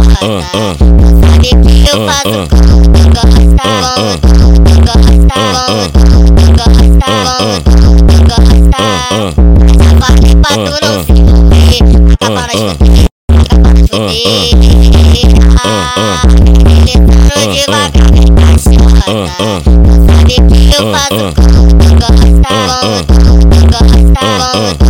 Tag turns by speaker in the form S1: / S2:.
S1: Sabe que eu faço tu gosta, essa parte pra tu não se mover, acaba na escoteira, acaba na escoteira. Ele entrou devagar, tá chota. Sabe que eu faço tu gosta,